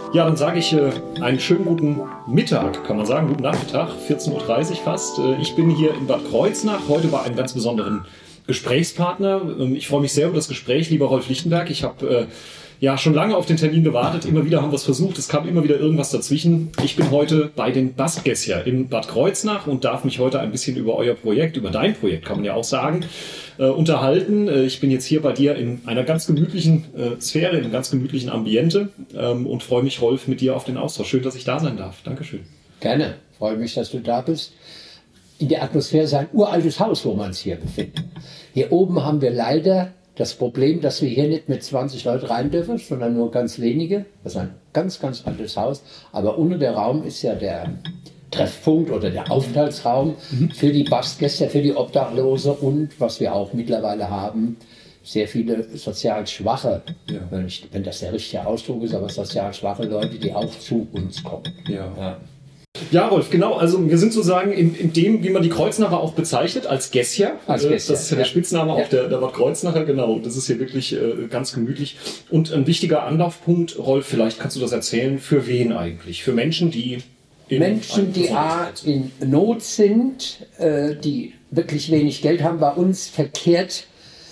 Ja, dann sage ich einen schönen guten Mittag, kann man sagen, guten Nachmittag, 14:30 Uhr fast. Ich bin hier in Bad Kreuznach, heute bei einem ganz besonderen Gesprächspartner. Ich freue mich sehr über das Gespräch, lieber Rolf Lichtenberg. Ich habe schon lange auf den Termin gewartet. Immer wieder haben wir es versucht. Es kam immer wieder irgendwas dazwischen. Ich bin heute bei den Bastgesser in Bad Kreuznach und darf mich heute ein bisschen über euer Projekt, über dein Projekt, kann man ja auch sagen, unterhalten. Ich bin jetzt hier bei dir in einer ganz gemütlichen Sphäre, in einem ganz gemütlichen Ambiente und freue mich, Rolf, mit dir auf den Austausch. Schön, dass ich da sein darf. Dankeschön. Gerne. Freue mich, dass du da bist. In der Atmosphäre ist ein uraltes Haus, wo wir uns hier befinden. Hier oben haben wir leider das Problem, dass wir hier nicht mit 20 Leuten rein dürfen, sondern nur ganz wenige. Das ist ein ganz, ganz altes Haus. Aber unten der Raum ist ja der Treffpunkt oder der Aufenthaltsraum für die Bastgesser, für die Obdachlose und, was wir auch mittlerweile haben, sehr viele sozial schwache, wenn das der richtige Ausdruck ist, aber sozial schwache Leute, die auch zu uns kommen. Ja, Rolf, genau. Also wir sind sozusagen in dem, wie man die Kreuznacher auch bezeichnet, als Gesser. Das ist ja der Spitzname auch der Bad Kreuznacher, genau. Das ist hier wirklich ganz gemütlich. Und ein wichtiger Anlaufpunkt, Rolf, vielleicht kannst du das erzählen, für wen eigentlich? Für Menschen, die in Not sind, die wirklich wenig Geld haben, bei uns verkehrt,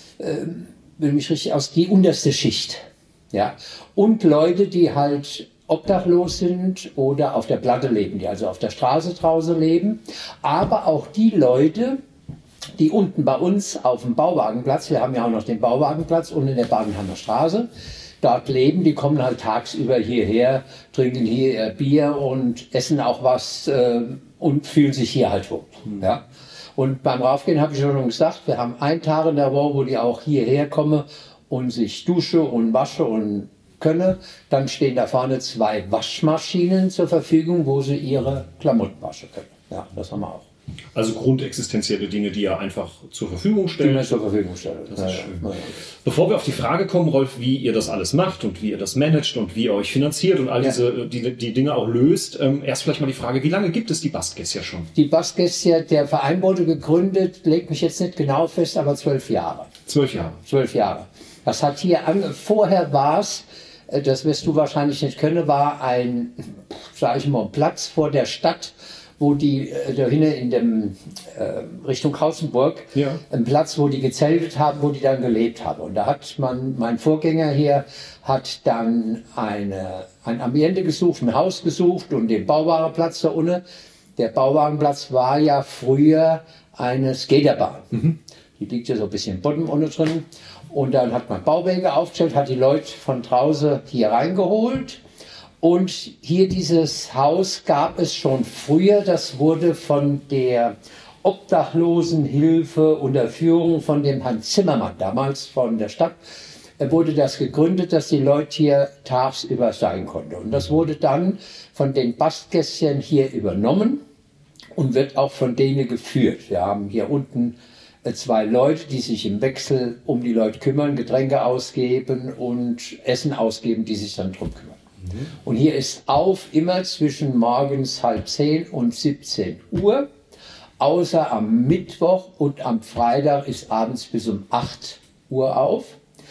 will mich richtig aus, die unterste Schicht. Ja. Und Leute, die halt obdachlos sind oder auf der Platte leben, die also auf der Straße draußen leben, aber auch die Leute, die unten bei uns auf dem Bauwagenplatz, wir haben ja auch noch den Bauwagenplatz unten in der Badenheimer Straße, dort leben, die kommen halt tagsüber hierher, trinken hier Bier und essen auch was und fühlen sich hier halt wohl. Ja? Und beim Raufgehen habe ich schon gesagt, wir haben einen Tag in der Woche, wo die auch hierher kommen und sich dusche und wasche und können, dann stehen da vorne 2 Waschmaschinen zur Verfügung, wo sie ihre Klamotten waschen können. Ja, das haben wir auch. Also grundexistenzielle Dinge, die ihr einfach zur Verfügung stellt. Die wir zur Verfügung stellen. Das ist schön. Ja. Bevor wir auf die Frage kommen, Rolf, wie ihr das alles macht und wie ihr das managt und wie ihr euch finanziert und all die Dinge auch löst, erst vielleicht mal die Frage, wie lange gibt es die Bastgesser schon? Die Bastgesser, der Verein wurde gegründet, legt mich jetzt nicht genau fest, aber 12 Jahre. 12 Jahre? 12 Jahre. Das hat hier vorher war es, das wirst du wahrscheinlich nicht können, war ein, sage ich mal, Platz vor der Stadt, wo die da hinten in dem Richtung Hausenburg, ein Platz, wo die gezeltet haben, wo die dann gelebt haben. Und da hat mein Vorgänger hier hat dann ein Ambiente gesucht, ein Haus gesucht und den Bauwagenplatz da unten. Der Bauwagenplatz war ja früher eine Skaterbahn. Die liegt ja so ein bisschen Boden unten drin. Und dann hat man Bauwege aufgestellt, hat die Leute von draußen hier reingeholt. Und hier dieses Haus gab es schon früher. Das wurde von der Obdachlosenhilfe unter Führung von dem Herrn Zimmermann, damals von der Stadt, wurde das gegründet, dass die Leute hier tagsüber sein konnten. Und das wurde dann von den Bastgästern hier übernommen und wird auch von denen geführt. Wir haben hier unten 2 Leute, die sich im Wechsel um die Leute kümmern, Getränke ausgeben und Essen ausgeben, die sich dann drum kümmern. Und hier ist immer zwischen morgens 9:30 und 17 Uhr, außer am Mittwoch und am Freitag ist abends bis um 8 Uhr auf.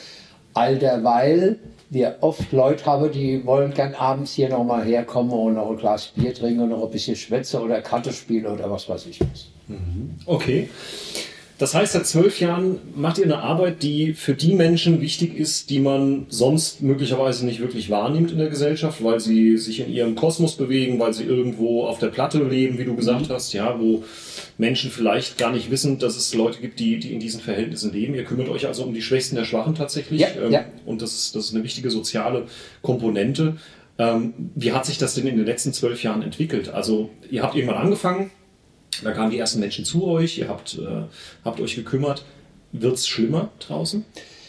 Weil wir oft Leute haben, die wollen gern abends hier nochmal herkommen und noch ein Glas Bier trinken und noch ein bisschen schwätzen oder Karte spielen oder was weiß ich was. Okay. Das heißt, seit 12 Jahren macht ihr eine Arbeit, die für die Menschen wichtig ist, die man sonst möglicherweise nicht wirklich wahrnimmt in der Gesellschaft, weil sie sich in ihrem Kosmos bewegen, weil sie irgendwo auf der Platte leben, wie du gesagt hast, wo Menschen vielleicht gar nicht wissen, dass es Leute gibt, die in diesen Verhältnissen leben. Ihr kümmert euch also um die Schwächsten der Schwachen tatsächlich. Und das ist eine wichtige soziale Komponente. Wie hat sich das denn in den letzten 12 Jahren entwickelt? Also ihr habt irgendwann angefangen, da kamen die ersten Menschen zu euch, ihr habt euch gekümmert. Wird es schlimmer draußen?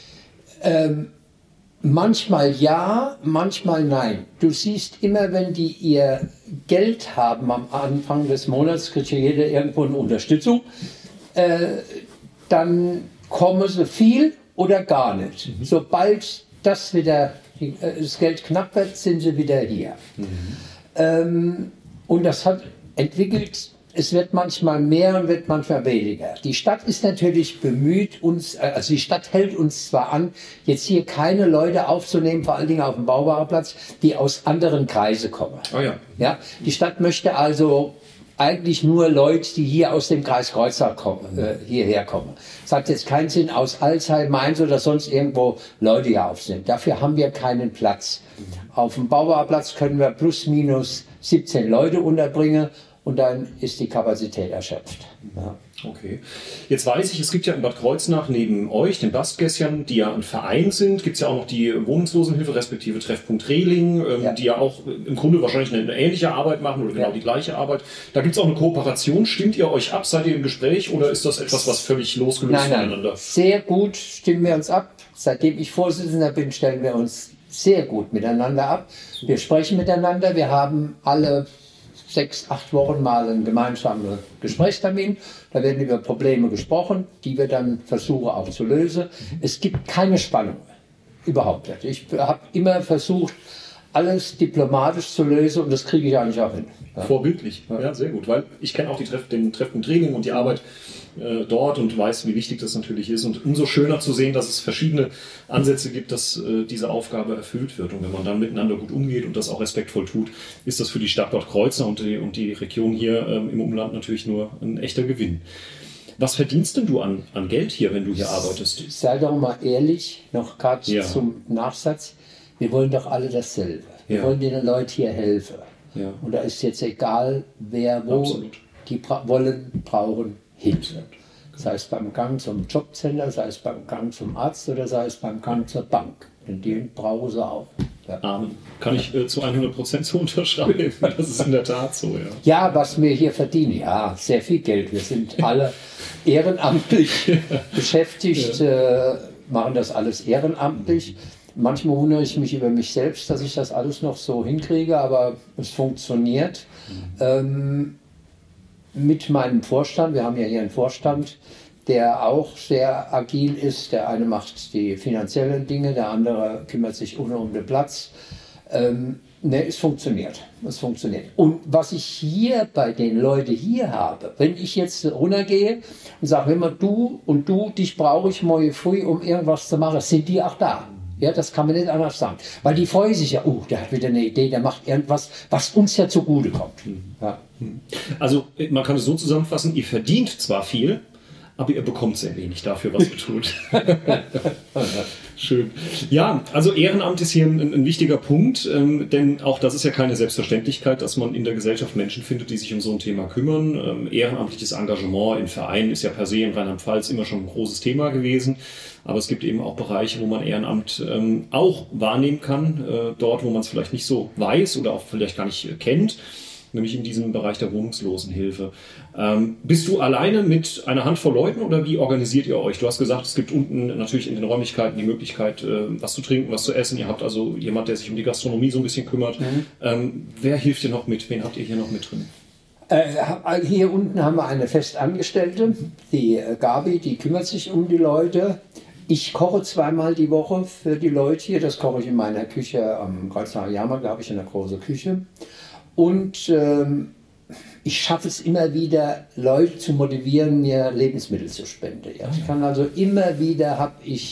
Manchmal ja, manchmal nein. Du siehst immer, wenn die ihr Geld haben am Anfang des Monats, kriegt ja jeder irgendwo eine Unterstützung, dann kommen sie viel oder gar nicht. Sobald das Geld knapp wird, sind sie wieder hier. Und das hat entwickelt es wird manchmal mehr und wird manchmal weniger. Die Stadt ist natürlich bemüht, also die Stadt hält uns zwar an, jetzt hier keine Leute aufzunehmen, vor allen Dingen auf dem Bauwarenplatz, die aus anderen Kreisen kommen. Oh ja. Ja, die Stadt möchte also eigentlich nur Leute, die hier aus dem Kreis Kreuznach hierher kommen. Es hat jetzt keinen Sinn, aus Alzey, Mainz oder sonst irgendwo Leute hier aufzunehmen. Dafür haben wir keinen Platz. Auf dem Bauwarenplatz können wir plus minus 17 Leute unterbringen. Und dann ist die Kapazität erschöpft. Ja. Okay. Jetzt weiß ich, es gibt ja in Bad Kreuznach neben euch, den Bastgässern, die ja ein Verein sind, gibt es ja auch noch die Wohnungslosenhilfe, respektive Treffpunkt Rehling, die ja auch im Grunde wahrscheinlich eine ähnliche Arbeit machen oder genau die gleiche Arbeit. Da gibt es auch eine Kooperation. Stimmt ihr euch ab? Seid ihr im Gespräch oder ist das etwas, was völlig losgelöst voneinander? Sehr gut stimmen wir uns ab. Seitdem ich Vorsitzender bin, stellen wir uns sehr gut miteinander ab. Wir sprechen miteinander. Wir haben alle 6, 8 Wochen mal einen gemeinsamen Gesprächstermin. Da werden über Probleme gesprochen, die wir dann versuchen auch zu lösen. Es gibt keine Spannung. Überhaupt nicht. Ich habe immer versucht, alles diplomatisch zu lösen und das kriege ich eigentlich auch hin. Ja. Vorbildlich, ja, sehr gut. Weil ich kenne auch den Treffpunkt Rehling und die Arbeit dort und weiß, wie wichtig das natürlich ist. Und umso schöner zu sehen, dass es verschiedene Ansätze gibt, dass diese Aufgabe erfüllt wird. Und wenn man dann miteinander gut umgeht und das auch respektvoll tut, ist das für die Stadt Bad Kreuznach und die Region hier im Umland natürlich nur ein echter Gewinn. Was verdienst denn du an Geld hier, wenn du hier arbeitest? Sei doch mal ehrlich, noch gerade zum Nachsatz. Wir wollen doch alle dasselbe. Wir wollen den Leuten hier helfen. Ja. Und da ist jetzt egal, wer wo. Absolut. Die brauchen Hilfe. Sei es beim Gang zum Jobcenter, sei es beim Gang zum Arzt oder sei es beim Gang zur Bank. Denn den brauchen sie auch. Ja. Amen. Kann ich zu 100% so unterschreiben. Das ist in der Tat so, ja. Ja, was wir hier verdienen, ja, sehr viel Geld. Wir sind alle ehrenamtlich beschäftigt, machen das alles ehrenamtlich. Manchmal wundere ich mich über mich selbst, dass ich das alles noch so hinkriege, aber es funktioniert. Mit meinem Vorstand, wir haben ja hier einen Vorstand, der auch sehr agil ist. Der eine macht die finanziellen Dinge, der andere kümmert sich um den Platz. Es funktioniert. Es funktioniert. Und was ich hier bei den Leuten hier habe, wenn ich jetzt runtergehe und sage, wenn man du und du, dich brauche ich morgen früh, um irgendwas zu machen, sind die auch da. Ja, das kann man nicht anders sagen. Weil die freuen sich ja, der hat wieder eine Idee, der macht irgendwas, was uns ja zugute kommt. Ja. Also man kann es so zusammenfassen, ihr verdient zwar viel, aber ihr bekommt sehr wenig dafür, was ihr tut. Schön. Ja, also Ehrenamt ist hier ein wichtiger Punkt, denn auch das ist ja keine Selbstverständlichkeit, dass man in der Gesellschaft Menschen findet, die sich um so ein Thema kümmern. Ehrenamtliches Engagement in Vereinen ist ja per se in Rheinland-Pfalz immer schon ein großes Thema gewesen. Aber es gibt eben auch Bereiche, wo man Ehrenamt auch wahrnehmen kann, dort, wo man es vielleicht nicht so weiß oder auch vielleicht gar nicht kennt, nämlich in diesem Bereich der Wohnungslosenhilfe. Bist du alleine mit einer Handvoll Leuten oder wie organisiert ihr euch? Du hast gesagt, es gibt unten natürlich in den Räumlichkeiten die Möglichkeit, was zu trinken, was zu essen. Ihr habt also jemand, der sich um die Gastronomie so ein bisschen kümmert. Wer hilft dir noch mit? Wen habt ihr hier noch mit drin? Hier unten haben wir eine Festangestellte, die Gabi, die kümmert sich um die Leute. Ich koche 2-mal die Woche für die Leute hier. Das koche ich in meiner Küche am Kreuznacher Jahrmarkt, da habe ich eine große Küche. Und ich schaffe es immer wieder, Leute zu motivieren, mir Lebensmittel zu spenden. Ja. Ich kann also immer wieder,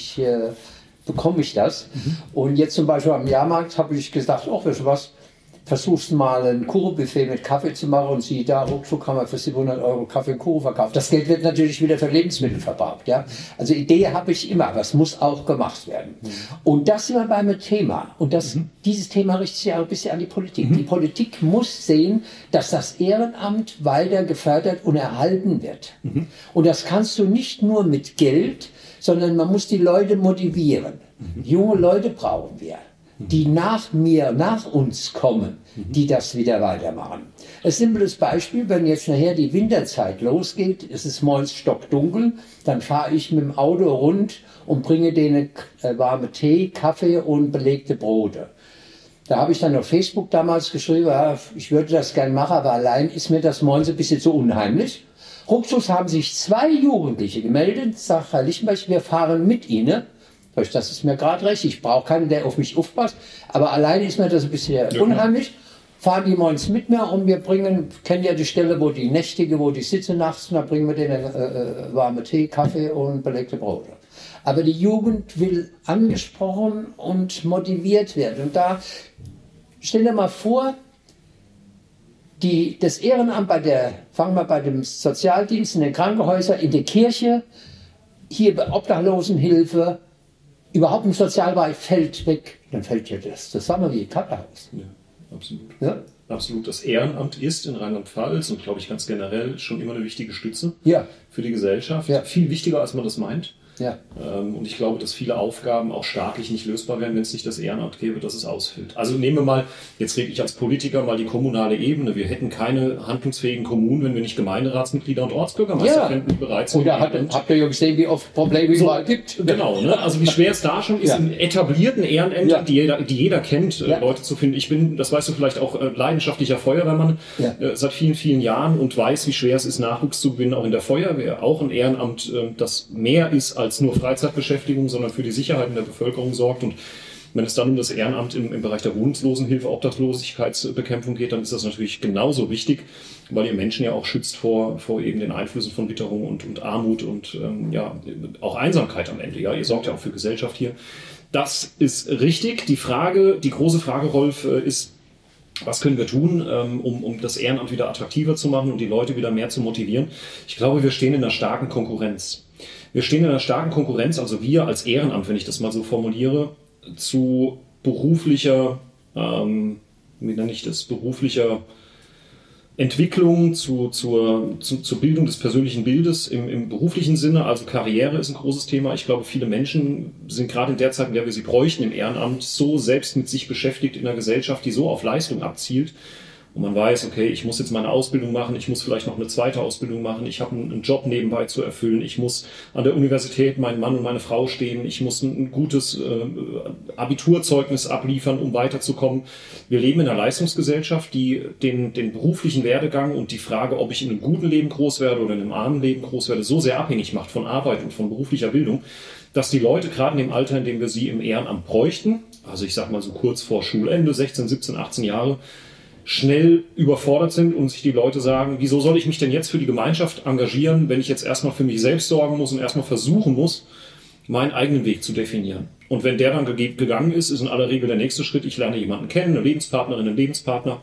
bekomme ich das. Und jetzt zum Beispiel am Jahrmarkt habe ich gesagt, weißt du was, versuchst mal ein Kuchenbuffet mit Kaffee zu machen und sie da ruckzuck haben wir für 700 € Kaffee und Kuchen verkauft. Das Geld wird natürlich wieder für Lebensmittel verbraucht. Ja? Also Idee habe ich immer, aber es muss auch gemacht werden. Und das sind wir beim Thema. Und dieses Thema richtet sich auch ein bisschen an die Politik. Die Politik muss sehen, dass das Ehrenamt weiter gefördert und erhalten wird. Und das kannst du nicht nur mit Geld, sondern man muss die Leute motivieren. Junge Leute brauchen wir, die nach uns kommen, die das wieder weitermachen. Ein simples Beispiel, wenn jetzt nachher die Winterzeit losgeht, es ist morgens stockdunkel, dann fahre ich mit dem Auto rund und bringe denen warme Tee, Kaffee und belegte Brote. Da habe ich dann auf Facebook damals geschrieben, ich würde das gern machen, aber allein ist mir das morgens ein bisschen zu unheimlich. Ruckzuck haben sich 2 Jugendliche gemeldet, sagt Herr Lichtenberg, wir fahren mit Ihnen. Das ist mir gerade recht, ich brauche keinen, der auf mich aufpasst, aber alleine ist mir das ein bisschen unheimlich. fahren die morgens mit mir und wir kennen ja die Stelle, wo die nächtige, wo die sitzen nachts, und da bringen wir denen warme Tee, Kaffee und belegte Brote. Aber die Jugend will angesprochen und motiviert werden. Und da, stell dir mal vor, das Ehrenamt fangen wir bei dem Sozialdienst, in den Krankenhäusern, in der Kirche, hier bei Obdachlosenhilfe, überhaupt im Sozialbereich fällt weg. Dann fällt ja das zusammen wie ein Kartenhaus. Ja, absolut. Ja? Absolut. Das Ehrenamt ist in Rheinland-Pfalz und glaube ich ganz generell schon immer eine wichtige Stütze für die Gesellschaft. Ja. Viel wichtiger, als man das meint. Ja. Und ich glaube, dass viele Aufgaben auch staatlich nicht lösbar wären, wenn es nicht das Ehrenamt gäbe, das es ausfüllt. Also nehmen wir mal, jetzt rede ich als Politiker mal die kommunale Ebene. Wir hätten keine handlungsfähigen Kommunen, wenn wir nicht Gemeinderatsmitglieder und Ortsbürgermeister finden, die bereit sind. Oder habt ihr ja gesehen, wie oft Probleme es überall gibt. Genau, ne? Also wie schwer es da schon ist, in etablierten Ehrenämtern, die jeder kennt, Leute zu finden. Ich bin, das weißt du vielleicht auch, leidenschaftlicher Feuerwehrmann seit vielen, vielen Jahren und weiß, wie schwer es ist, Nachwuchs zu gewinnen, auch in der Feuerwehr. Auch ein Ehrenamt, das mehr ist als nur Freizeitbeschäftigung, sondern für die Sicherheit in der Bevölkerung sorgt. Und wenn es dann um das Ehrenamt im Bereich der Wohnungslosenhilfe, Obdachlosigkeitsbekämpfung geht, dann ist das natürlich genauso wichtig, weil ihr Menschen ja auch schützt vor eben den Einflüssen von Witterung und Armut und auch Einsamkeit am Ende. Ja, ihr sorgt ja auch für Gesellschaft hier. Das ist richtig. Die große Frage, Rolf, ist, was können wir tun, um das Ehrenamt wieder attraktiver zu machen und die Leute wieder mehr zu motivieren? Ich glaube, wir stehen in einer starken Konkurrenz. Also wir als Ehrenamt, wenn ich das mal so formuliere, zu beruflicher, beruflicher Entwicklung, zur Bildung des persönlichen Bildes im beruflichen Sinne. Also Karriere ist ein großes Thema. Ich glaube, viele Menschen sind gerade in der Zeit, in der wir sie bräuchten im Ehrenamt, so selbst mit sich beschäftigt in einer Gesellschaft, die so auf Leistung abzielt. Und man weiß, okay, ich muss jetzt meine Ausbildung machen, ich muss vielleicht noch eine zweite Ausbildung machen, ich habe einen Job nebenbei zu erfüllen, ich muss an der Universität meinen Mann und meine Frau stehen, ich muss ein gutes Abiturzeugnis abliefern, um weiterzukommen. Wir leben in einer Leistungsgesellschaft, die den beruflichen Werdegang und die Frage, ob ich in einem guten Leben groß werde oder in einem armen Leben groß werde, so sehr abhängig macht von Arbeit und von beruflicher Bildung, dass die Leute gerade in dem Alter, in dem wir sie im Ehrenamt bräuchten, also ich sag mal so kurz vor Schulende, 16, 17, 18 Jahre, schnell überfordert sind und sich die Leute sagen, wieso soll ich mich denn jetzt für die Gemeinschaft engagieren, wenn ich jetzt erstmal für mich selbst sorgen muss und erstmal versuchen muss, meinen eigenen Weg zu definieren. Und wenn der dann gegangen ist in aller Regel der nächste Schritt, ich lerne jemanden kennen, eine Lebenspartnerin, einen Lebenspartner,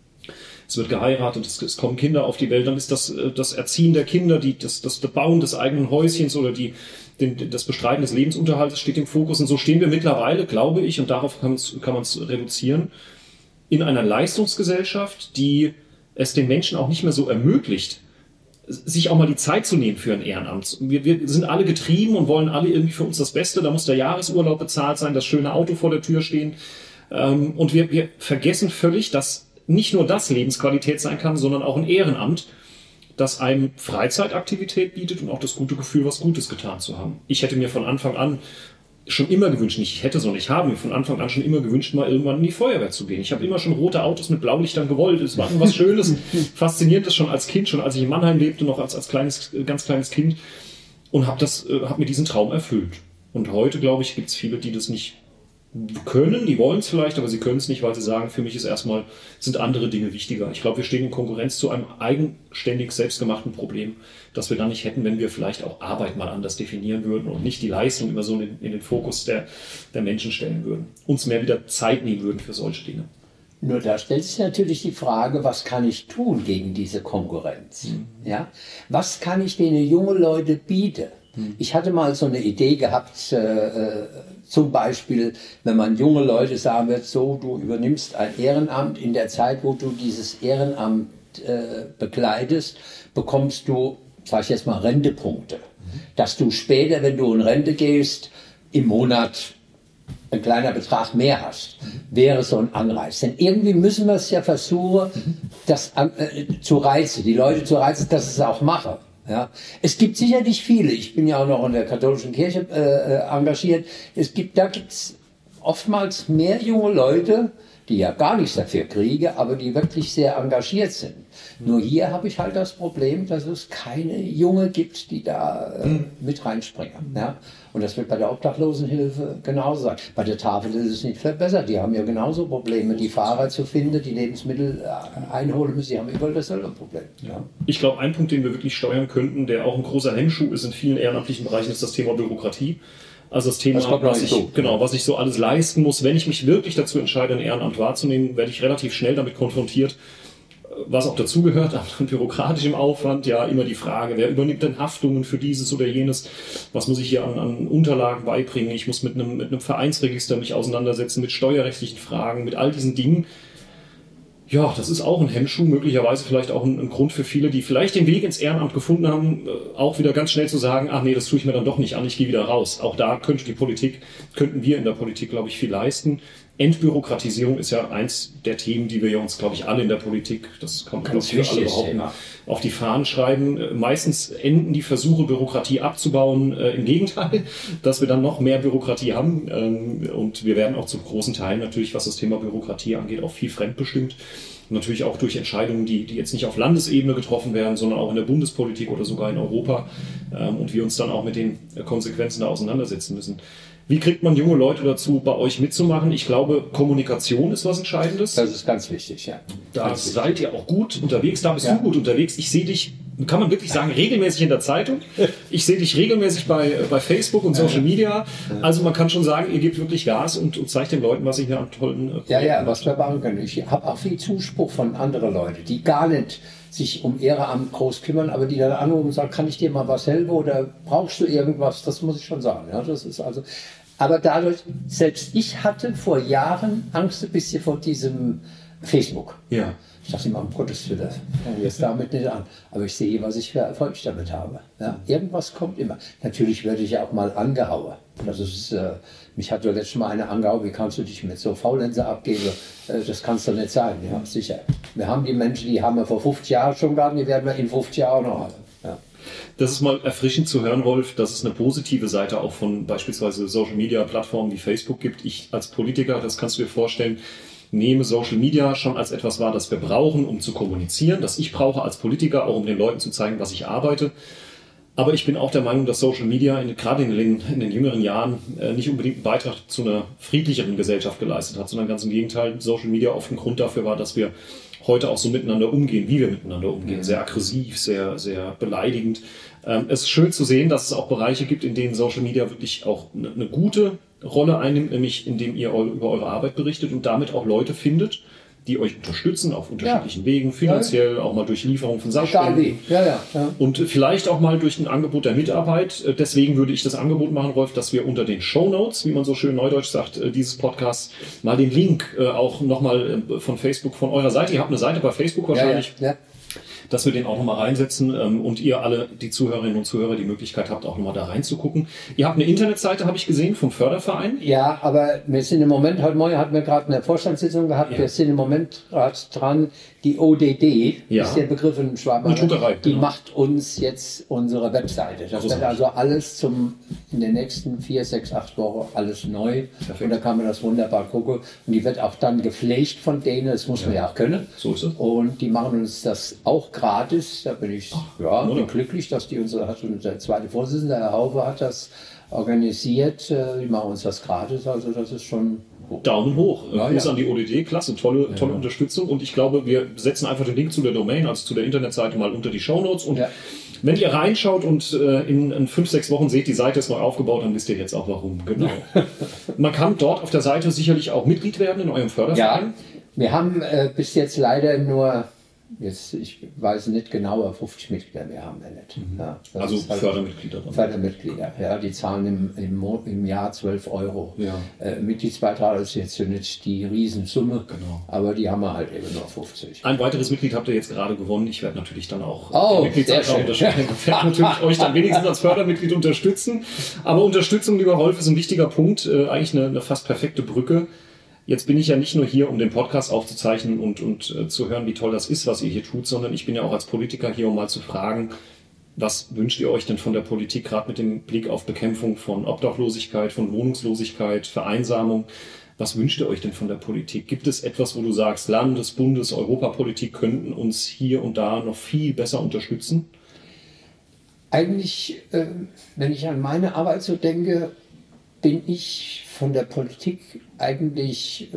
es wird geheiratet, es kommen Kinder auf die Welt, dann ist das Erziehen der Kinder, das Bauen des eigenen Häuschens oder das Bestreiten des Lebensunterhaltes steht im Fokus. Und so stehen wir mittlerweile, glaube ich, und darauf kann man es reduzieren, in einer Leistungsgesellschaft, die es den Menschen auch nicht mehr so ermöglicht, sich auch mal die Zeit zu nehmen für ein Ehrenamt. Wir sind alle getrieben und wollen alle irgendwie für uns das Beste. Da muss der Jahresurlaub bezahlt sein, das schöne Auto vor der Tür stehen. Und wir vergessen völlig, dass nicht nur das Lebensqualität sein kann, sondern auch ein Ehrenamt, das einem Freizeitaktivität bietet und auch das gute Gefühl, was Gutes getan zu haben. Ich hätte mir von Anfang an schon immer gewünscht, ich habe mir von Anfang an schon immer gewünscht, mal irgendwann in die Feuerwehr zu gehen. Ich habe immer schon rote Autos mit Blaulichtern gewollt. Es war was Schönes, Faszinierendes schon als Kind, schon als ich in Mannheim lebte, noch als ganz kleines Kind und habe mir diesen Traum erfüllt. Und heute, glaube ich, gibt es viele, die das nicht können, die wollen es vielleicht, aber sie können es nicht, weil sie sagen, für mich sind andere Dinge wichtiger. Ich glaube, wir stehen in Konkurrenz zu einem eigenständig selbstgemachten Problem, das wir dann nicht hätten, wenn wir vielleicht auch Arbeit mal anders definieren würden und nicht die Leistung immer so in den Fokus der Menschen stellen würden. Uns mehr wieder Zeit nehmen würden für solche Dinge. Nur da stellt sich natürlich die Frage, was kann ich tun gegen diese Konkurrenz? Ja? Was kann ich den jungen Leuten bieten? Ich hatte mal so eine Idee gehabt, zum Beispiel, wenn man junge Leute sagen wird, so, du übernimmst ein Ehrenamt, in der Zeit, wo du dieses Ehrenamt bekleidest, bekommst du, sag ich jetzt mal, Rentepunkte. Dass du später, wenn du in Rente gehst, im Monat ein kleiner Betrag mehr hast, wäre so ein Anreiz. Denn irgendwie müssen wir es ja versuchen, das zu reizen, die Leute zu reizen, dass sie es auch machen. Ja, es gibt sicherlich viele, ich bin ja auch noch in der katholischen Kirche engagiert, da gibt es oftmals mehr junge Leute, die ja gar nichts dafür kriegen, aber die wirklich sehr engagiert sind. Nur hier habe ich halt das Problem, dass es keine Junge gibt, die da mit reinspringen. Ja? Und das wird bei der Obdachlosenhilfe genauso sein. Bei der Tafel ist es nicht verbessert. Die haben ja genauso Probleme, die Fahrer zu finden, die Lebensmittel einholen müssen. Die haben überall dasselbe Problem. Ja? Ich glaube, ein Punkt, den wir wirklich steuern könnten, der auch ein großer Hemmschuh ist in vielen ehrenamtlichen Bereichen, ist das Thema Bürokratie. Also das Thema, was ich so alles leisten muss. Wenn ich mich wirklich dazu entscheide, ein Ehrenamt wahrzunehmen, werde ich relativ schnell damit konfrontiert, was auch dazugehört, an bürokratischem Aufwand, ja, immer die Frage, wer übernimmt denn Haftungen für dieses oder jenes, was muss ich hier an Unterlagen beibringen, ich muss mit einem Vereinsregister mich auseinandersetzen, mit steuerrechtlichen Fragen, mit all diesen Dingen. Ja, das ist auch ein Hemmschuh, möglicherweise vielleicht auch ein Grund für viele, die vielleicht den Weg ins Ehrenamt gefunden haben, auch wieder ganz schnell zu sagen, ach nee, das tue ich mir dann doch nicht an, ich gehe wieder raus. Auch da könnten wir in der Politik, glaube ich, viel leisten. Entbürokratisierung ist ja eins der Themen, die wir ja uns, glaube ich, alle in der Politik, das kann man glaube ich alle behaupten, auf die Fahnen schreiben. Meistens enden die Versuche, Bürokratie abzubauen, im Gegenteil, dass wir dann noch mehr Bürokratie haben. Und wir werden auch zu großen Teilen natürlich, was das Thema Bürokratie angeht, auch viel fremdbestimmt. Natürlich auch durch Entscheidungen, die jetzt nicht auf Landesebene getroffen werden, sondern auch in der Bundespolitik oder sogar in Europa. Und wir uns dann auch mit den Konsequenzen da auseinandersetzen müssen. Wie kriegt man junge Leute dazu, bei euch mitzumachen? Ich glaube, Kommunikation ist was Entscheidendes. Das ist ganz wichtig, ja. Da seid ihr auch gut unterwegs, da bist du gut unterwegs. Ich sehe dich, kann man wirklich sagen, regelmäßig in der Zeitung. Ich sehe dich regelmäßig bei Facebook und Social Media. Also man kann schon sagen, ihr gebt wirklich Gas und zeigt den Leuten, was ihr hier an tollen... was wir machen können. Ich habe auch viel Zuspruch von anderen Leuten, die gar nicht sich um Ehrenamt groß kümmern, aber die dann anrufen und sagen, kann ich dir mal was helfen oder brauchst du irgendwas? Das muss ich schon sagen. Ja, das ist also, aber dadurch, selbst ich hatte vor Jahren Angst ein bisschen vor diesem Facebook. Ja. Ich dachte immer, um Gottes Willen, fange jetzt damit nicht an. Aber ich sehe, was ich für Erfolg damit habe. Ja, irgendwas kommt immer. Natürlich werde ich ja auch mal angehauen. Das ist, mich hat ja letztes Mal eine angehauen, wie kannst du dich mit so Faulenzer abgeben? Das kannst du nicht sein, ja, sicher. Wir haben die Menschen, die haben wir vor 50 Jahren schon gehabt, die werden wir in 50 Jahren noch haben. Ja. Das ist mal erfrischend zu hören, Rolf, dass es eine positive Seite auch von beispielsweise Social-Media-Plattformen wie Facebook gibt. Ich als Politiker, das kannst du dir vorstellen, nehme Social Media schon als etwas wahr, das wir brauchen, um zu kommunizieren, das ich brauche als Politiker, auch um den Leuten zu zeigen, was ich arbeite. Aber ich bin auch der Meinung, dass Social Media gerade in den jüngeren Jahren nicht unbedingt einen Beitrag zu einer friedlicheren Gesellschaft geleistet hat, sondern ganz im Gegenteil, Social Media oft ein Grund dafür war, dass wir heute auch so miteinander umgehen, wie wir miteinander umgehen. Sehr aggressiv, sehr, sehr beleidigend. Es ist schön zu sehen, dass es auch Bereiche gibt, in denen Social Media wirklich auch eine gute Rolle einnimmt, nämlich indem ihr über eure Arbeit berichtet und damit auch Leute findet, die euch unterstützen auf unterschiedlichen Wegen, finanziell, auch mal durch Lieferung von Sachspenden. Und vielleicht auch mal durch ein Angebot der Mitarbeit. Deswegen würde ich das Angebot machen, Rolf, dass wir unter den Shownotes, wie man so schön neudeutsch sagt, dieses Podcasts, mal den Link auch nochmal von Facebook, von eurer Seite, ihr habt eine Seite bei Facebook wahrscheinlich, dass wir den auch nochmal reinsetzen und ihr alle, die Zuhörerinnen und Zuhörer, die Möglichkeit habt, auch nochmal da reinzugucken. Ihr habt eine Internetseite, habe ich gesehen, vom Förderverein. Ja, aber wir sind im Moment, heute Morgen hatten wir gerade eine Vorstandssitzung gehabt, wir sind im Moment gerade dran, die ODD, ist der Begriff in Schwaben, die macht uns jetzt unsere Webseite. Das wird also alles in den nächsten 4, 6, 8 Wochen alles neu. Perfekt. Und da kann man das wunderbar gucken. Und die wird auch dann gepflegt von denen, das muss man ja auch können. So ist es. Und die machen uns das auch gratis. Da bin ich bin glücklich, dass die uns, der zweite Vorsitzende, Herr Haufe, hat das organisiert. Die machen uns das gratis, also das ist schon... Daumen hoch. Gruß an die ODD, klasse, tolle Unterstützung. Und ich glaube, wir setzen einfach den Link zu der Domain, also zu der Internetseite mal unter die Shownotes. Und wenn ihr reinschaut und in 5, 6 Wochen seht, die Seite ist neu aufgebaut, dann wisst ihr jetzt auch warum. Genau. Man kann dort auf der Seite sicherlich auch Mitglied werden in eurem Förderverein. Ja, wir haben bis jetzt leider nur... ich weiß nicht genau, aber 50 Mitglieder mehr haben wir nicht. Ja, also halt Fördermitglieder. Fördermitglieder, ja, die zahlen im Jahr 12 €. Ja. Mitgliedsbeitrag ist jetzt nicht die Riesensumme, aber die haben wir halt eben nur 50. Ein weiteres Mitglied habt ihr jetzt gerade gewonnen. Ich werde natürlich dann auch Mitgliedsantrag unterstützen. Ich werde natürlich euch dann wenigstens als Fördermitglied unterstützen. Aber Unterstützung, lieber Rolf, ist ein wichtiger Punkt, eigentlich eine fast perfekte Brücke. Jetzt bin ich ja nicht nur hier, um den Podcast aufzuzeichnen und zu hören, wie toll das ist, was ihr hier tut, sondern ich bin ja auch als Politiker hier, um mal zu fragen, was wünscht ihr euch denn von der Politik, gerade mit dem Blick auf Bekämpfung von Obdachlosigkeit, von Wohnungslosigkeit, Vereinsamung? Was wünscht ihr euch denn von der Politik? Gibt es etwas, wo du sagst, Landes-, Bundes-, Europapolitik könnten uns hier und da noch viel besser unterstützen? Eigentlich, wenn ich an meine Arbeit so denke, bin ich von der Politik eigentlich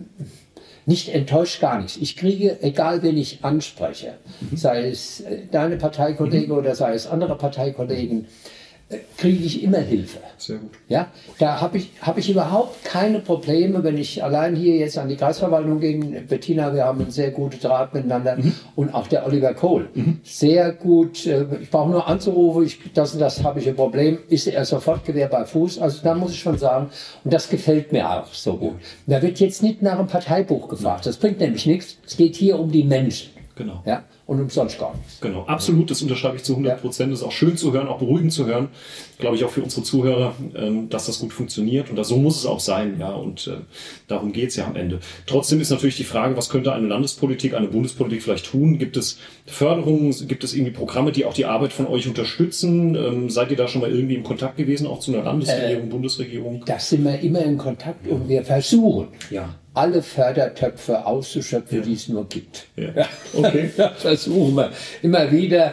nicht enttäuscht, gar nichts. Ich kriege, egal wen ich anspreche, sei es deine Parteikollegen oder sei es andere Parteikollegen, kriege ich immer Hilfe. Sehr gut. Ja, da habe ich überhaupt keine Probleme, wenn ich allein hier jetzt an die Kreisverwaltung gehe. Bettina, wir haben einen sehr guten Draht miteinander und auch der Oliver Kohl. Sehr gut. Ich brauche nur anzurufen, das habe ich ein Problem, ist er sofort Gewehr bei Fuß. Also da muss ich schon sagen, und das gefällt mir auch so gut. Da wird jetzt nicht nach einem Parteibuch gefragt. Das bringt nämlich nichts. Es geht hier um die Menschen. Genau. Ja, und umsonst gar nichts. Genau, absolut, das unterschreibe ich zu 100%. Das ist auch schön zu hören, auch beruhigend zu hören, glaube ich auch für unsere Zuhörer, dass das gut funktioniert und so muss es auch sein, ja, und darum geht es ja am Ende. Trotzdem ist natürlich die Frage, was könnte eine Landespolitik, eine Bundespolitik vielleicht tun? Gibt es Förderungen, gibt es irgendwie Programme, die auch die Arbeit von euch unterstützen? Seid ihr da schon mal irgendwie in Kontakt gewesen, auch zu einer Landesregierung, Bundesregierung? Das sind wir immer in Kontakt und wir versuchen, ja, alle Fördertöpfe auszuschöpfen, die es nur gibt. Ja. Okay. Das versuchen wir immer wieder,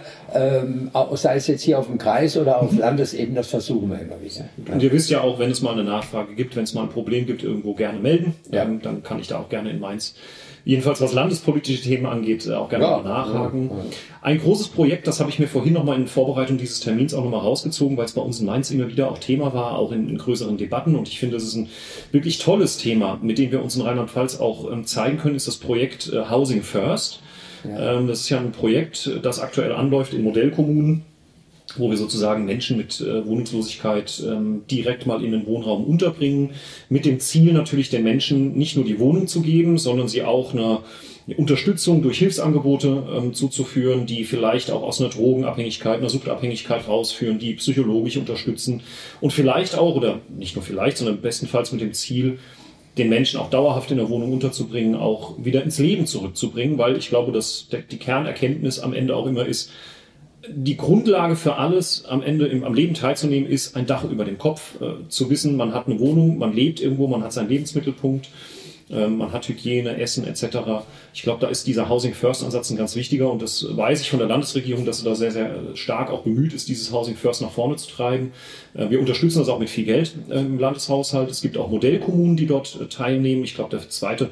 sei es jetzt hier auf dem Kreis oder auf Landesebene, das versuchen wir immer wieder. Und ihr wisst ja auch, wenn es mal eine Nachfrage gibt, wenn es mal ein Problem gibt, irgendwo gerne melden. Ja. Dann kann ich da auch gerne in Mainz, jedenfalls was landespolitische Themen angeht, auch gerne mal nachhaken. Ja. Ein großes Projekt, das habe ich mir vorhin nochmal in Vorbereitung dieses Termins auch nochmal rausgezogen, weil es bei uns in Mainz immer wieder auch Thema war, auch in größeren Debatten. Und ich finde, das ist ein wirklich tolles Thema, mit dem wir uns in Rheinland-Pfalz auch zeigen können, ist das Projekt Housing First. Ja. Das ist ja ein Projekt, das aktuell anläuft in Modellkommunen, wo wir sozusagen Menschen mit Wohnungslosigkeit direkt mal in den Wohnraum unterbringen, mit dem Ziel natürlich den Menschen nicht nur die Wohnung zu geben, sondern sie auch eine Unterstützung durch Hilfsangebote zuzuführen, die vielleicht auch aus einer Drogenabhängigkeit, einer Suchtabhängigkeit rausführen, die psychologisch unterstützen und vielleicht auch, oder nicht nur vielleicht, sondern bestenfalls mit dem Ziel, den Menschen auch dauerhaft in der Wohnung unterzubringen, auch wieder ins Leben zurückzubringen, weil ich glaube, dass die Kernerkenntnis am Ende auch immer ist, die Grundlage für alles am Ende am Leben teilzunehmen ist, ein Dach über dem Kopf, zu wissen, man hat eine Wohnung, man lebt irgendwo, man hat seinen Lebensmittelpunkt, man hat Hygiene, Essen etc. Ich glaube, da ist dieser Housing First Ansatz ein ganz wichtiger und das weiß ich von der Landesregierung, dass sie da sehr, sehr stark auch bemüht ist, dieses Housing First nach vorne zu treiben. Wir unterstützen das auch mit viel Geld im Landeshaushalt. Es gibt auch Modellkommunen, die dort teilnehmen. Ich glaube, der zweite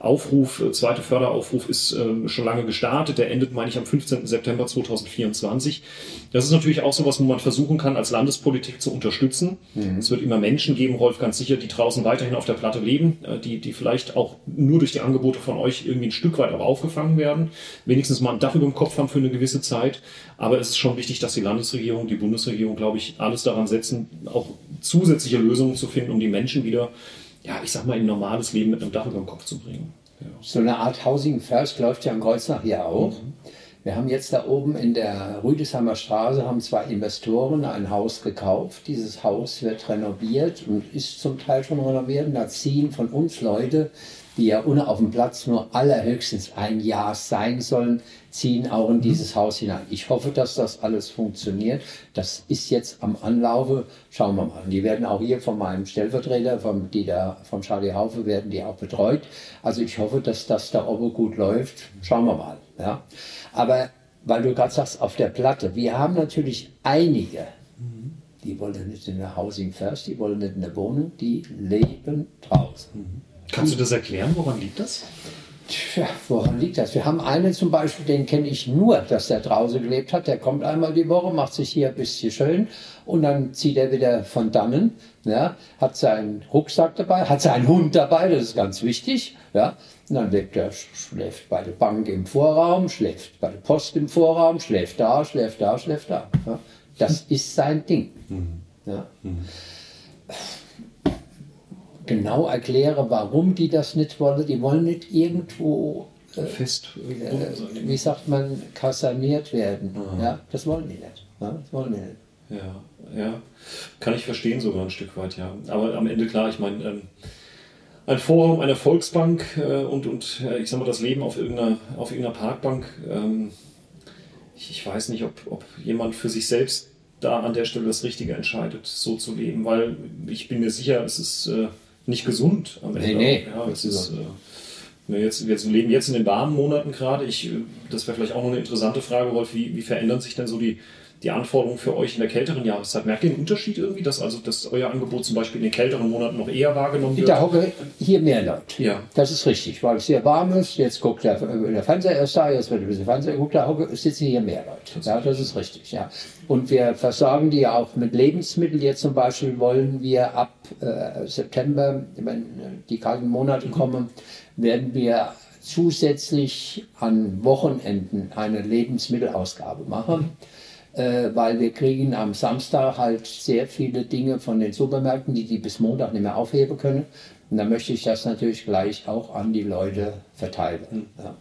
Förderaufruf ist schon lange gestartet. Der endet, meine ich, am 15. September 2024. Das ist natürlich auch sowas, wo man versuchen kann, als Landespolitik zu unterstützen. Es wird immer Menschen geben, Rolf, ganz sicher, die draußen weiterhin auf der Platte leben, die vielleicht auch nur durch die Angebote von euch irgendwie ein Stück weit auch aufgefangen werden, wenigstens mal ein Dach über dem Kopf haben für eine gewisse Zeit. Aber es ist schon wichtig, dass die Landesregierung, die Bundesregierung, glaube ich, alles daran setzen, auch zusätzliche Lösungen zu finden, um die Menschen wieder, ja, ich sag mal, in ein normales Leben mit einem Dach über dem Kopf zu bringen. Ja. So eine Art Housing First läuft ja in Kreuznach hier auch. Wir haben jetzt da oben in der Rüdesheimer Straße haben 2 Investoren ein Haus gekauft. Dieses Haus wird renoviert und ist zum Teil schon renoviert. Und da ziehen von uns Leute, die ja auf dem Platz nur allerhöchstens ein Jahr sein sollen, ziehen auch in dieses Haus hinein. Ich hoffe, dass das alles funktioniert. Das ist jetzt am Anlaufe. Schauen wir mal. Die werden auch hier von meinem Stellvertreter, von Charlie Haufe, werden die auch betreut. Also ich hoffe, dass das da oben gut läuft. Schauen wir mal. Ja. Aber weil du gerade sagst, auf der Platte, wir haben natürlich einige, die wollen nicht in der Housing First, die wollen nicht in der Wohnung, die leben draußen. Kannst du das erklären? Woran liegt das? Tja, woran liegt das? Wir haben einen zum Beispiel, den kenne ich nur, dass der draußen gelebt hat. Der kommt einmal die Woche, macht sich hier ein bisschen schön und dann zieht er wieder von dannen. Ja, hat seinen Rucksack dabei, hat seinen Hund dabei, das ist ganz wichtig. Ja, und dann lebt er, schläft bei der Bank im Vorraum, schläft bei der Post im Vorraum, schläft da, schläft da, schläft da. Ja, das ist sein Ding. Ja. Genau erkläre, warum die das nicht wollen. Die wollen nicht irgendwo wie sagt man, kaserniert werden. Ja, das wollen die nicht. Ja, das wollen die nicht. Ja, kann ich verstehen sogar ein Stück weit, ja. Aber am Ende klar, ich meine, ein Forum, eine Volksbank und ich sag mal, das Leben auf irgendeiner Parkbank, ich weiß nicht, ob jemand für sich selbst da an der Stelle das Richtige entscheidet, so zu leben, weil ich bin mir sicher, es ist nicht gesund am Ende. Nee. Ja, es ist, wir leben jetzt in den warmen Monaten gerade. Das wäre vielleicht auch noch eine interessante Frage, Rolf. Wie verändern sich denn so die Anforderungen für euch in der kälteren Jahreszeit? Merkt ihr einen Unterschied irgendwie, dass euer Angebot zum Beispiel in den kälteren Monaten noch eher wahrgenommen wird? Da hocken hier mehr Leute. Ja. Das ist richtig, weil es sehr warm ist. Jetzt guckt der Fernseher erst da, jetzt wird ein bisschen Fernseher geguckt, da sitzen hier mehr Leute. Ja, das ist richtig. Ja. Und wir versorgen die auch mit Lebensmitteln. Jetzt zum Beispiel wollen wir ab September, wenn die kalten Monate kommen, werden wir zusätzlich an Wochenenden eine Lebensmittelausgabe machen. Weil wir kriegen am Samstag halt sehr viele Dinge von den Supermärkten, die bis Montag nicht mehr aufheben können. Und dann möchte ich das natürlich gleich auch an die Leute verteilen. Ja.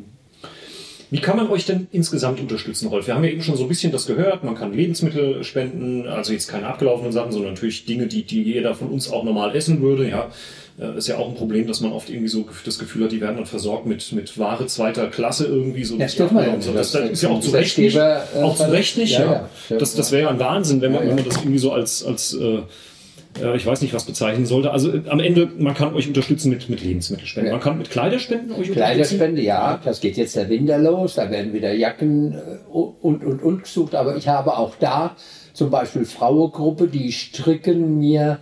Wie kann man euch denn insgesamt unterstützen, Rolf? Wir haben ja eben schon so ein bisschen das gehört, man kann Lebensmittel spenden, also jetzt keine abgelaufenen Sachen, sondern natürlich Dinge, die jeder von uns auch normal essen würde. Ja. Ist ja auch ein Problem, dass man oft irgendwie so das Gefühl hat, die werden dann versorgt mit Ware zweiter Klasse irgendwie. So, das dürfen wir ja. Das ist ja auch zu Recht nicht. Auch zu Recht nicht, ja. Das wäre ja ein Wahnsinn, wenn man das irgendwie so als ich weiß nicht, was bezeichnen sollte. Also am Ende, man kann euch unterstützen mit Lebensmittelspenden. Ja. Man kann mit Kleiderspenden euch unterstützen. Kleiderspende, ja. Das geht jetzt der Winter los. Da werden wieder Jacken und gesucht. Aber ich habe auch da zum Beispiel Frauengruppe, die stricken mir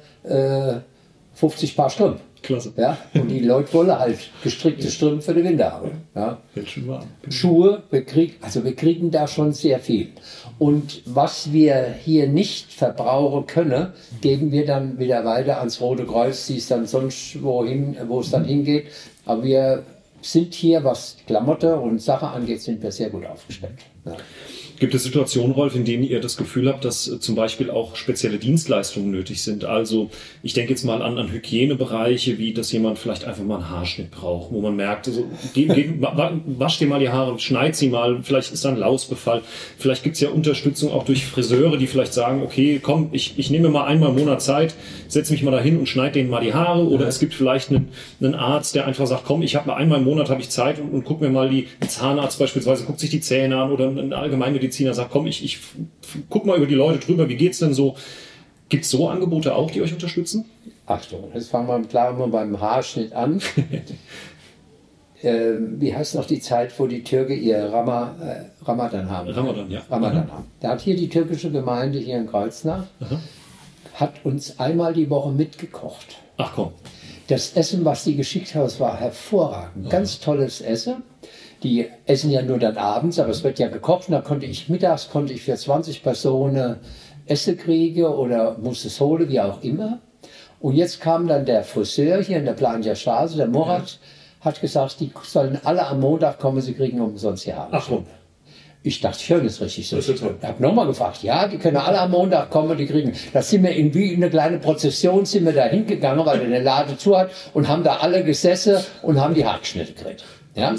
50 Paar Strümpfe. Klasse. Ja? Und die Leute wollen halt gestrickte Strümpfe für den Winter haben. Ja? Jetzt schon warm. Schuhe, wir kriegen da schon sehr viel. Und was wir hier nicht verbrauchen können, geben wir dann wieder weiter ans Rote Kreuz, die es dann sonst wo es dann hingeht. Aber wir sind hier, was Klamotte und Sache angeht, sind wir sehr gut aufgestellt. Ja. Gibt es Situationen, Rolf, in denen ihr das Gefühl habt, dass zum Beispiel auch spezielle Dienstleistungen nötig sind? Also ich denke jetzt mal an Hygienebereiche, wie dass jemand vielleicht einfach mal einen Haarschnitt braucht, wo man merkt, also, wasch dir mal die Haare, schneid sie mal, vielleicht ist da ein Lausbefall. Vielleicht gibt es ja Unterstützung auch durch Friseure, die vielleicht sagen, okay, komm, ich nehme mal einmal im Monat Zeit, setze mich mal dahin und schneide denen mal die Haare. Oder es gibt vielleicht einen Arzt, der einfach sagt, komm, ich habe mal einmal im Monat habe ich Zeit und guck mir mal ein Zahnarzt beispielsweise, guckt sich die Zähne an oder ein Allgemeinmediziner sagt, komm, ich guck mal über die Leute drüber, wie geht's denn so? Gibt es so Angebote auch, die euch unterstützen? Achtung, jetzt fangen wir klar mal beim Haarschnitt an. Wie heißt noch die Zeit, wo die Türken ihr Ramadan haben? Ramadan, ja. Ramadan haben. Da hat hier die türkische Gemeinde hier in Kreuznach, hat uns einmal die Woche mitgekocht. Ach komm. Das Essen, was die geschickt haben, das war hervorragend. Ganz tolles Essen. Die essen ja nur dann abends, aber es wird ja gekocht. Und da konnte ich für 20 Personen Essen kriegen oder musste es holen, wie auch immer. Und jetzt kam dann der Friseur hier in der Planier Straße, der Murat, hat gesagt, die sollen alle am Montag kommen, sie kriegen umsonst die Haare. Ach, ich dachte, ich höre das richtig so. Ich habe nochmal gefragt, ja, die können alle am Montag kommen, die kriegen. Da sind wir wie in eine kleine Prozession, sind wir da hingegangen, weil der Laden zu hat und haben da alle gesessen und haben die Haarschnitte gekriegt. Ja?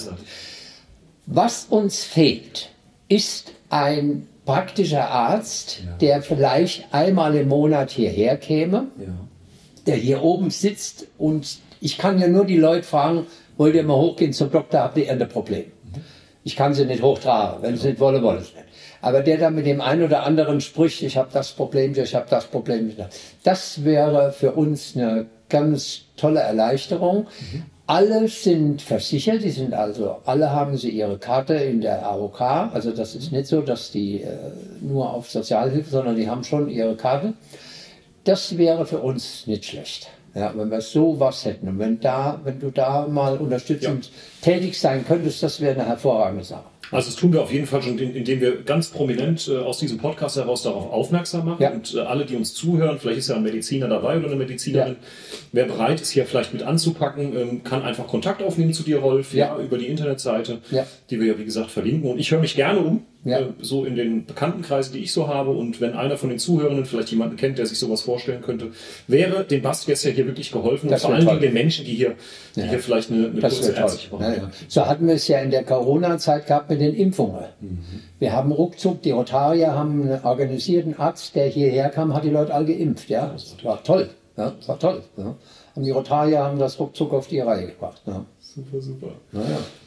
Was uns fehlt, ist ein praktischer Arzt, der vielleicht einmal im Monat hierher käme, der hier oben sitzt und ich kann ja nur die Leute fragen, wollt ihr mal hochgehen zum Doktor, habt ihr ein Problem? Ich kann sie nicht hochtragen, wenn sie nicht wollen, wollen sie nicht. Aber der da mit dem einen oder anderen spricht, ich habe das Problem, ich habe das Problem. Das wäre für uns eine ganz tolle Erleichterung. Alle sind versichert, alle haben sie ihre Karte in der AOK, also das ist nicht so, dass die nur auf Sozialhilfe, sondern die haben schon ihre Karte. Das wäre für uns nicht schlecht, ja, wenn wir sowas hätten. Und wenn du da mal unterstützend tätig sein könntest, das wäre eine hervorragende Sache. Also das tun wir auf jeden Fall schon, indem wir ganz prominent aus diesem Podcast heraus darauf aufmerksam machen. Ja. Und alle, die uns zuhören, vielleicht ist ja ein Mediziner dabei oder eine Medizinerin, wer bereit ist, hier vielleicht mit anzupacken, kann einfach Kontakt aufnehmen zu dir, Rolf, über die Internetseite, die wir ja wie gesagt verlinken. Und ich höre mich gerne um, so in den Bekanntenkreisen, die ich so habe. Und wenn einer von den Zuhörenden vielleicht jemanden kennt, der sich sowas vorstellen könnte, wäre dem Bast jetzt ja hier wirklich geholfen. Und vor allen Dingen den Menschen, die hier vielleicht eine kurze ärztliche Behandlung haben. So hatten wir es ja in der Corona-Zeit gehabt mit den Impfungen. Wir haben ruckzuck, die Rotarier haben einen organisierten Arzt, der hierher kam, hat die Leute alle geimpft. Ja? Das war toll. Ja? Das war toll. Ja? Und die Rotarier haben das ruckzuck auf die Reihe gebracht. Ja? Super, super. Ja.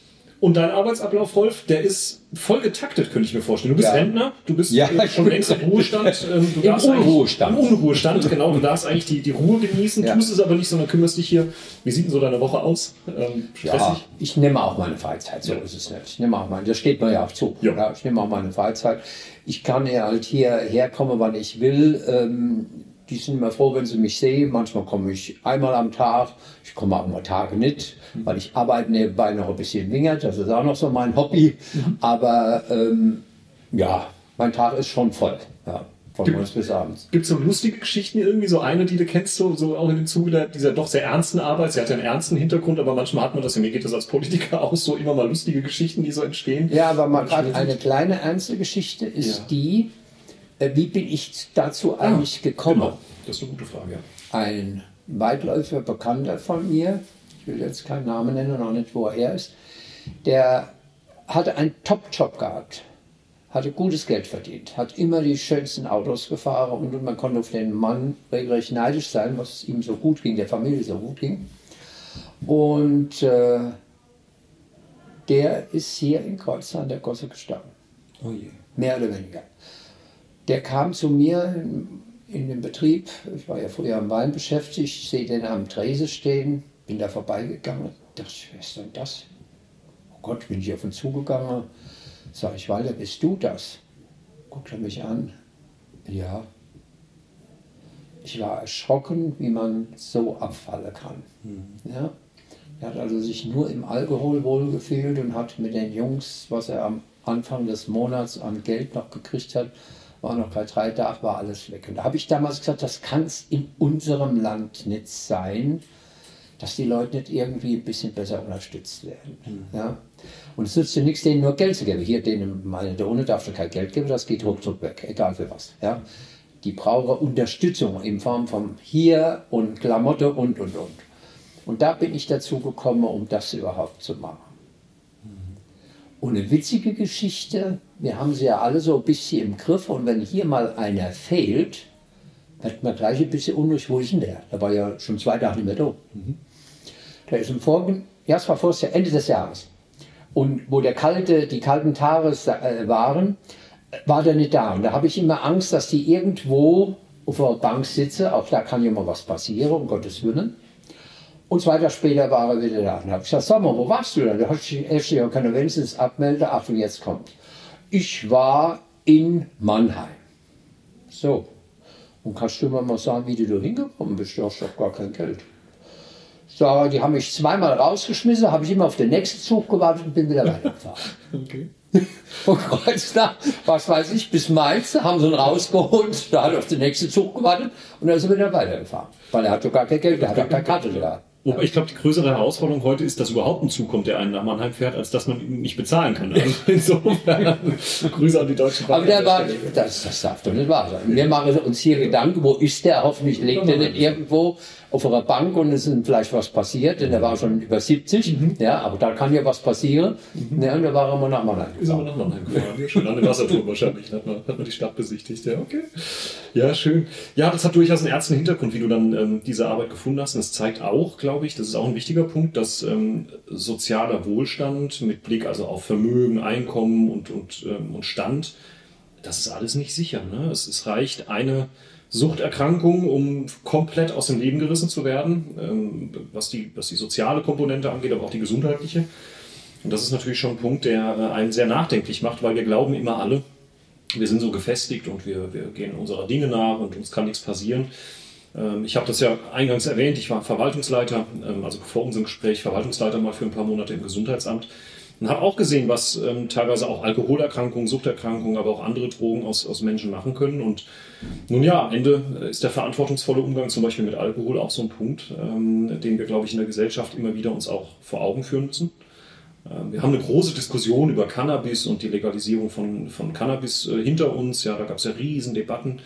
Und dein Arbeitsablauf, Rolf, der ist voll getaktet, könnte ich mir vorstellen. Du bist Rentner, du bist schon längst im Ruhestand. Im Unruhestand. Im Unruhestand, genau. Du darfst eigentlich die Ruhe genießen, tust es aber nicht, sondern kümmerst dich hier. Wie sieht denn so deine Woche aus? Ja, ich nehme auch meine Freizeit, so ist es nicht. Ich nehme auch das steht mir ja auch zu. Ja. Ich nehme auch meine Freizeit. Ich kann ja halt hierher kommen, wann ich will. Die sind immer froh, wenn sie mich sehen. Manchmal komme ich einmal am Tag. Ich komme auch mal Tage nicht, weil ich arbeite nebenbei noch ein bisschen wingert. Das ist auch noch so mein Hobby. Aber mein Tag ist schon voll. Ja, von morgens bis abends. Gibt es so lustige Geschichten irgendwie? So eine, die du kennst, so auch in dem Zuge dieser doch sehr ernsten Arbeit? Sie hat ja einen ernsten Hintergrund, aber manchmal hat man das, mir geht das als Politiker aus, so immer mal lustige Geschichten, die so entstehen. Ja, aber mal gerade eine kleine ernste Geschichte ist die, wie bin ich dazu eigentlich gekommen? Genau. Das ist eine gute Frage, ja. Ein weitläufiger Bekannter von mir, ich will jetzt keinen Namen nennen, noch nicht, wo er ist, der hatte einen Top-Job gehabt, hatte gutes Geld verdient, hat immer die schönsten Autos gefahren und man konnte auf den Mann regelrecht neidisch sein, was ihm so gut ging, der Familie so gut ging. Und der ist hier in Kreuz an der Gosse gestorben. Oh je. Mehr oder weniger. Der kam zu mir in den Betrieb, ich war ja früher am Wein beschäftigt, sehe den am Trese stehen, bin da vorbeigegangen, dachte ich, wer ist denn das? Oh Gott, bin ich auf ihn zugegangen, sag ich, Walter, bist du das? Guckt er mich an, ja. Ich war erschrocken, wie man so abfallen kann. Ja? Er hat also sich nur im Alkohol wohlgefühlt und hat mit den Jungs, was er am Anfang des Monats an Geld noch gekriegt hat, war noch bei 3 Tagen, war alles weg. Und da habe ich damals gesagt, das kann es in unserem Land nicht sein, dass die Leute nicht irgendwie ein bisschen besser unterstützt werden. Ja? Und es nützt ja nichts, denen nur Geld zu geben. Hier, der Ohne darf kein Geld geben, das geht ruckzuck weg, egal für was. Ja? Die brauchen Unterstützung in Form von hier und Klamotte und. Und da bin ich dazu gekommen, um das überhaupt zu machen. Und eine witzige Geschichte, wir haben sie ja alle so ein bisschen im Griff und wenn hier mal einer fehlt, wird man gleich ein bisschen unruhig, wo ist denn der? Der war ja schon 2 Tage nicht mehr da. Der ist es war vor Ende des Jahres. Und wo die kalten Tage waren, war der nicht da. Und da habe ich immer Angst, dass die irgendwo auf der Bank sitzen, auch da kann ja mal was passieren, um Gottes Willen. Und 2 Tage später war er wieder da. Und habe ich gesagt, sag mal, wo warst du denn? Da hast du ja keine wenigstens abmelden. Achtung, jetzt kommt. Ich war in Mannheim. So. Und kannst du mir mal sagen, wie du da hingekommen bist? Du hast doch gar kein Geld. So, die haben mich 2-mal rausgeschmissen, habe ich immer auf den nächsten Zug gewartet und bin wieder weitergefahren. Okay. Von Kreuznach, was weiß ich, bis Mainz, haben sie ihn rausgeholt, da hat er auf den nächsten Zug gewartet und dann ist er wieder weitergefahren. Weil er hat doch gar kein Geld, er hat doch keine Karte da. Wobei ich glaube, die größere Herausforderung heute ist, dass überhaupt ein Zug kommt, der einen nach Mannheim fährt, als dass man ihn nicht bezahlen kann. Also insofern Grüße an die Deutsche Bahn. Aber das darf doch nicht wahr sein. Wir machen uns hier Gedanken, wo ist der? Hoffentlich liegt der nicht irgendwo auf einer Bank und es ist vielleicht was passiert, denn der war schon über 70. Ja, aber da kann ja was passieren. Ja, und da war er mal nach Mannheim gefahren. Ist aber nach Mannheim gefahren. Ja, schön, an der Wassertour wahrscheinlich hat man die Stadt besichtigt. Ja, okay. Ja, schön. Ja, das hat durchaus einen ernsten Hintergrund, wie du dann diese Arbeit gefunden hast. Und das zeigt auch, glaube ich, das ist auch ein wichtiger Punkt, dass sozialer Wohlstand mit Blick also auf Vermögen, Einkommen und Stand, das ist alles nicht sicher. Ne? Es reicht eine Suchterkrankung, um komplett aus dem Leben gerissen zu werden, was die soziale Komponente angeht, aber auch die gesundheitliche. Und das ist natürlich schon ein Punkt, der einen sehr nachdenklich macht, weil wir glauben immer alle, wir sind so gefestigt und wir gehen unserer Dinge nach und uns kann nichts passieren. Ich habe das ja eingangs erwähnt, ich war Verwaltungsleiter, also vor unserem Gespräch Verwaltungsleiter mal für ein paar Monate im Gesundheitsamt und habe auch gesehen, was teilweise auch Alkoholerkrankungen, Suchterkrankungen, aber auch andere Drogen aus Menschen machen können. Und nun ja, am Ende ist der verantwortungsvolle Umgang zum Beispiel mit Alkohol auch so ein Punkt, den wir, glaube ich, in der Gesellschaft immer wieder uns auch vor Augen führen müssen. Wir haben eine große Diskussion über Cannabis und die Legalisierung von Cannabis hinter uns. Ja, da gab es ja riesen Debatten,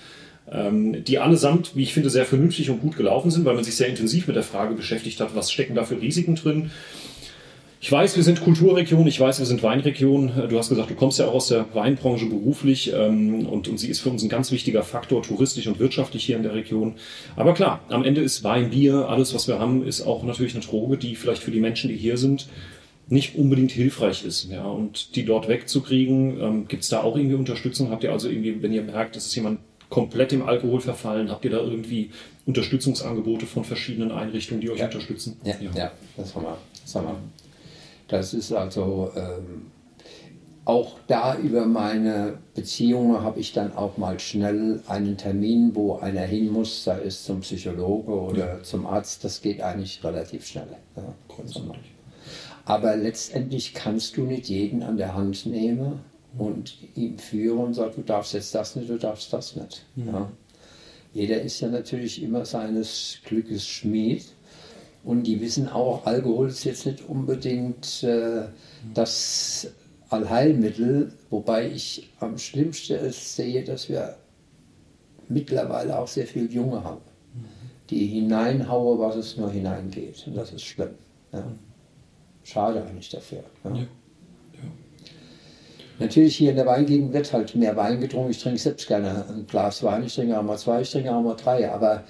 die allesamt, wie ich finde, sehr vernünftig und gut gelaufen sind, weil man sich sehr intensiv mit der Frage beschäftigt hat, was stecken da für Risiken drin. Ich weiß, wir sind Kulturregion, ich weiß, wir sind Weinregion. Du hast gesagt, du kommst ja auch aus der Weinbranche beruflich und sie ist für uns ein ganz wichtiger Faktor, touristisch und wirtschaftlich hier in der Region. Aber klar, am Ende ist Wein, Bier, alles, was wir haben, ist auch natürlich eine Droge, die vielleicht für die Menschen, die hier sind, nicht unbedingt hilfreich ist. Ja, und die dort wegzukriegen, gibt es da auch irgendwie Unterstützung? Habt ihr also irgendwie, wenn ihr merkt, dass es jemand komplett im Alkohol verfallen, habt ihr da irgendwie Unterstützungsangebote von verschiedenen Einrichtungen, die euch unterstützen? Ja, das haben wir. Das ist also auch da über meine Beziehungen habe ich dann auch mal schnell einen Termin, wo einer hin muss, sei es zum Psychologe oder zum Arzt. Das geht eigentlich relativ schnell. Ja, aber letztendlich kannst du nicht jeden an der Hand nehmen und ihm führen und sagen, du darfst jetzt das nicht, du darfst das nicht. Ja. Jeder ist ja natürlich immer seines Glückes Schmied. Und die wissen auch, Alkohol ist jetzt nicht unbedingt das Allheilmittel, wobei ich am schlimmsten sehe, dass wir mittlerweile auch sehr viel Junge haben, die hineinhauen, was es nur hineingeht. Und das ist schlimm. Ja. Schade eigentlich dafür. Ja. Ja. Natürlich hier in der Weingegend wird halt mehr Wein getrunken. Ich trinke selbst gerne ein Glas Wein. Ich trinke auch mal 2, ich trinke auch mal 3. Aber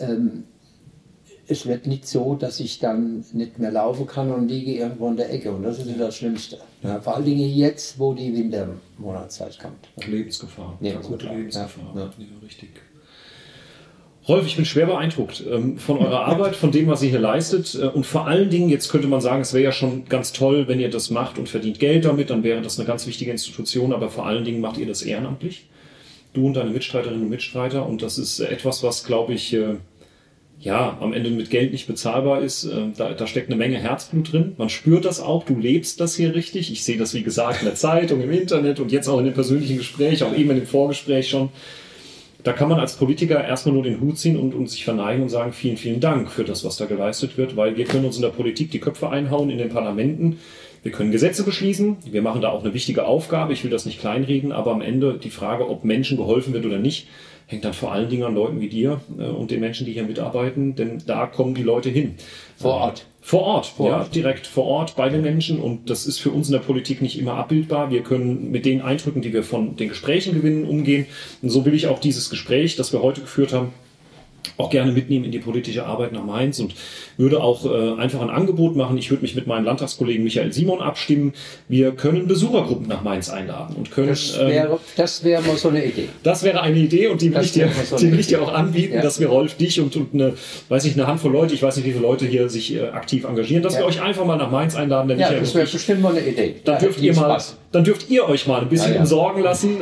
es wird nicht so, dass ich dann nicht mehr laufen kann und liege irgendwo in der Ecke. Und das ist das Schlimmste. Ja, vor allen Dingen jetzt, wo die Wintermonatszeit kommt. Lebensgefahr. Gute Lebensgefahr. Ja, richtig. Rolf, ich bin schwer beeindruckt von eurer Arbeit, von dem, was ihr hier leistet. Und vor allen Dingen, jetzt könnte man sagen, es wäre ja schon ganz toll, wenn ihr das macht und verdient Geld damit, dann wäre das eine ganz wichtige Institution. Aber vor allen Dingen macht ihr das ehrenamtlich. Du und deine Mitstreiterinnen und Mitstreiter. Und das ist etwas, was, glaube ich, am Ende mit Geld nicht bezahlbar ist. Da steckt eine Menge Herzblut drin. Man spürt das auch. Du lebst das hier richtig. Ich sehe das, wie gesagt, in der Zeitung, im Internet und jetzt auch in dem persönlichen Gespräch, auch eben in dem Vorgespräch schon. Da kann man als Politiker erstmal nur den Hut ziehen und sich verneigen und sagen, vielen, vielen Dank für das, was da geleistet wird, weil wir können uns in der Politik die Köpfe einhauen, in den Parlamenten. Wir können Gesetze beschließen. Wir machen da auch eine wichtige Aufgabe. Ich will das nicht kleinreden, aber am Ende die Frage, ob Menschen geholfen wird oder nicht, hängt dann vor allen Dingen an Leuten wie dir und den Menschen, die hier mitarbeiten, denn da kommen die Leute hin. Vor Ort. Vor Ort, direkt vor Ort bei den Menschen, und das ist für uns in der Politik nicht immer abbildbar. Wir können mit den Eindrücken, die wir von den Gesprächen gewinnen, umgehen. Und so will ich auch dieses Gespräch, das wir heute geführt haben, auch gerne mitnehmen in die politische Arbeit nach Mainz und würde auch einfach ein Angebot machen. Ich würde mich mit meinem Landtagskollegen Michael Simon abstimmen. Wir können Besuchergruppen nach Mainz einladen und können. Das wäre mal so eine Idee. Das wäre eine Idee, und die will ich dir auch anbieten, dass wir, Rolf, dich und eine Handvoll Leute, ich weiß nicht, wie viele Leute hier sich aktiv engagieren, dass wir euch einfach mal nach Mainz einladen. Denn das wäre bestimmt mal eine Idee. Dann dürft ihr euch mal ein bisschen umsorgen lassen.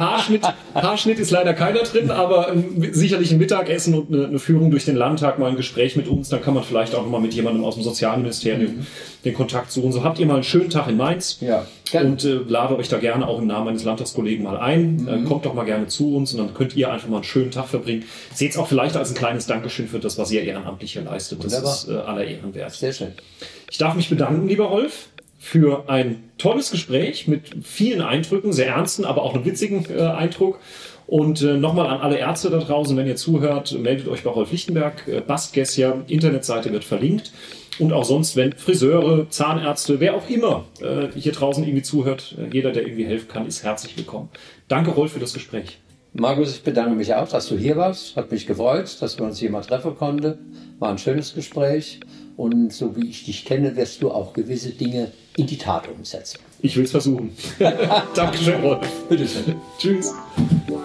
Haarschnitt ist leider keiner drin, aber sicherlich ein Mittagessen und eine Führung durch den Landtag, mal ein Gespräch mit uns. Dann kann man vielleicht auch noch mal mit jemandem aus dem Sozialministerium den Kontakt suchen. So habt ihr mal einen schönen Tag in Mainz und lade euch da gerne auch im Namen meines Landtagskollegen mal ein. Kommt doch mal gerne zu uns, und dann könnt ihr einfach mal einen schönen Tag verbringen. Seht es auch vielleicht als ein kleines Dankeschön für das, was ihr ehrenamtlich hier leistet. Das ist aller Ehren wert. Sehr schön. Ich darf mich bedanken, lieber Rolf, für ein tolles Gespräch mit vielen Eindrücken, sehr ernsten, aber auch einem witzigen Eindruck. Und nochmal an alle Ärzte da draußen, wenn ihr zuhört, meldet euch bei Rolf Lichtenberg, Bast Gessia, Internetseite wird verlinkt. Und auch sonst, wenn Friseure, Zahnärzte, wer auch immer hier draußen irgendwie zuhört, jeder, der irgendwie helfen kann, ist herzlich willkommen. Danke, Rolf, für das Gespräch. Markus, ich bedanke mich auch, dass du hier warst. Hat mich gefreut, dass wir uns hier mal treffen konnten. War ein schönes Gespräch. Und so wie ich dich kenne, wirst du auch gewisse Dinge in die Tat umsetzen. Ich will es versuchen. Dankeschön, Rolf. Bitte schön. Tschüss.